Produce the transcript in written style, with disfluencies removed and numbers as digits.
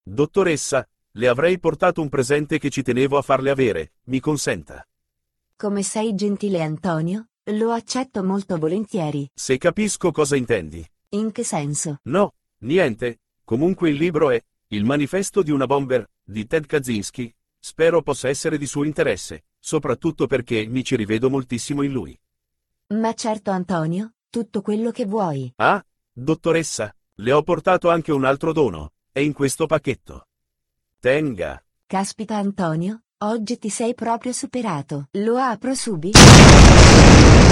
Dottoressa, le avrei portato un presente che ci tenevo a farle avere, mi consenta. Come sei gentile, Antonio, lo accetto molto volentieri. Se capisco cosa intendi. In che senso? No, niente, comunque il libro è Il manifesto di una bomber, di Ted Kaczynski. Spero possa essere di suo interesse, soprattutto perché mi ci rivedo moltissimo in lui. Ma certo, Antonio, tutto quello che vuoi. Ah, dottoressa, le ho portato anche un altro dono, è in questo pacchetto. Tenga. Caspita, Antonio, oggi ti sei proprio superato. Lo apro subito.